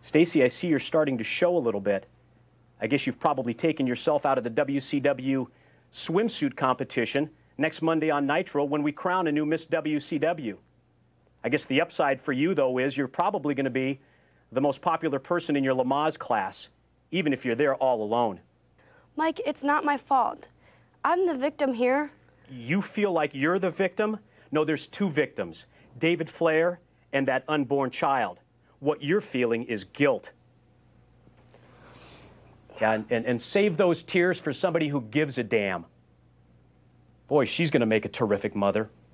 Stacy, I see you're starting to show a little bit. I guess you've probably taken yourself out of the WCW swimsuit competition next Monday on Nitro when we crown a new Miss WCW. I guess the upside for you, though, is you're probably going to be the most popular person in your Lamaze class, even if you're there all alone. Mike, it's not my fault. I'm the victim here. You feel like you're the victim? No, there's two victims, David Flair and that unborn child. What you're feeling is guilt. Yeah, and save those tears for somebody who gives a damn. Boy, she's going to make a terrific mother.